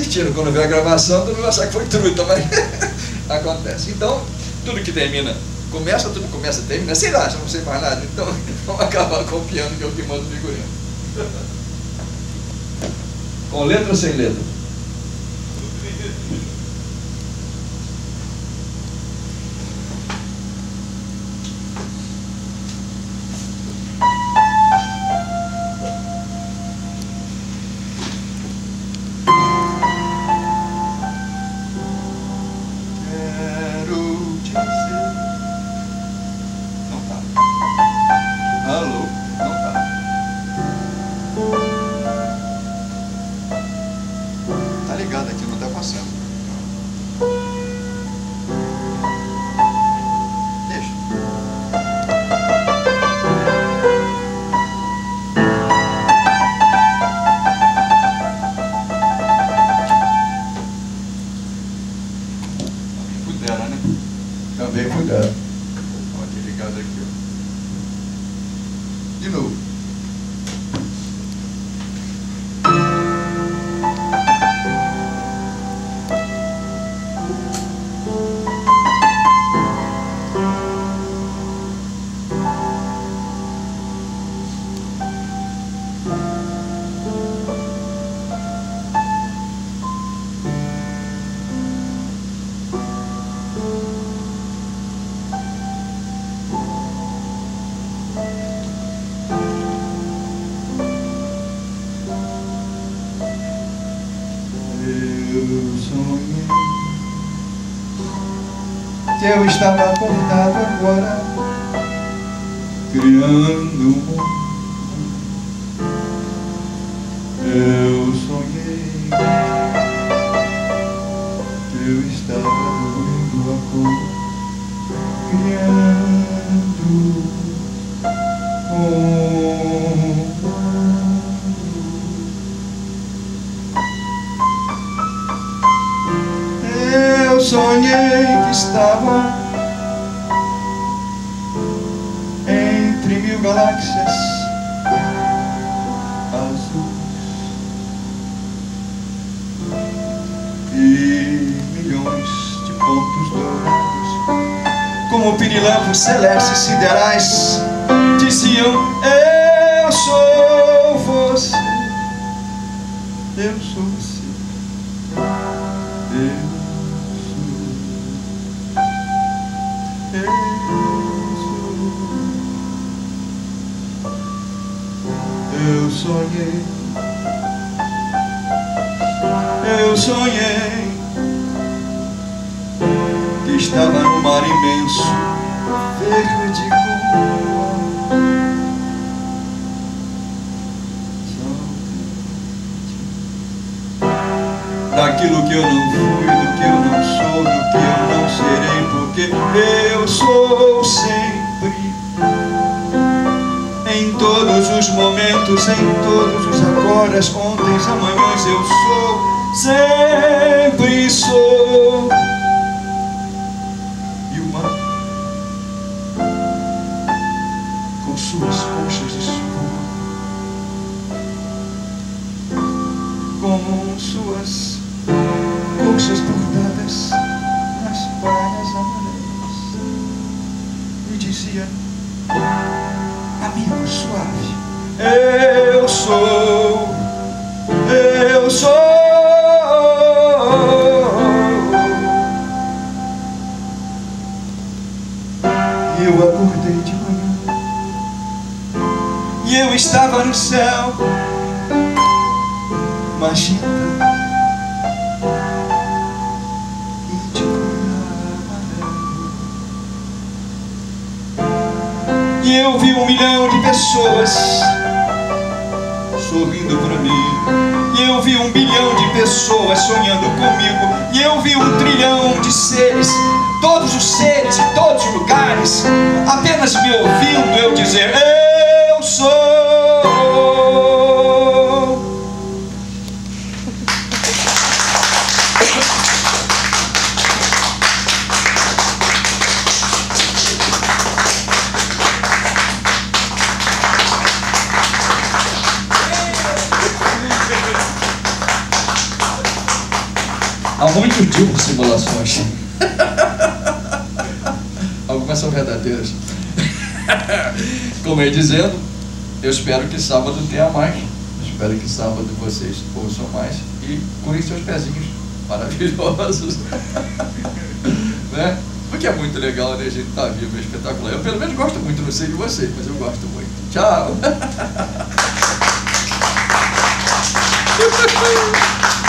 divertindo. Quando vê a gravação, todo mundo vai achar que foi truta, mas acontece. Então, tudo que termina, tudo começa, termina, sei lá, já não sei mais nada. Então, vamos acabar com o piano, que é o que manda o figurino. Com letra ou sem letra? Também cuidado. Pode ligado aqui, ó. De novo. Que eu estava acordado agora, criando um mundo. Eu sonhei que eu estava dormindo agora, criando um mundo. Eu sonhei que estava entre 1000 galáxias azuis e milhões de pontos dourados, como pirilampos celestes siderais, diziam: eu sou você, eu sou você, eu sonhei que estava no mar imenso, verde como daquilo que eu não fui, do que eu não sou, do que eu não serei, porque eu sou sempre, em todos os momentos, em todos os agoras, ontens, amanhãs, eu sou, sempre sou. E o mar, com suas conchas de espuma, com suas conchas bordadas nas praias amarelas, me dizia: amigo suave, eu sou, eu sou. E eu acordei de manhã e eu estava no céu magenta e de cor amarelo. E eu vi 1 milhão de pessoas sorrindo para mim. E eu vi 1 bilhão de pessoas sonhando comigo. E eu vi 1 trilhão de seres, todos os seres e todos os lugares, apenas me ouvindo eu dizer: eu sou. Há muitos tipos de simulações. Algumas são verdadeiras. Como eu ia dizendo, eu espero que sábado tenha mais. Espero que sábado vocês ouçam mais e curem seus pezinhos maravilhosos. Né? Porque é muito legal, né? A gente tá vivo, é espetacular. Eu pelo menos gosto muito, não sei de vocês, mas eu gosto muito. Tchau!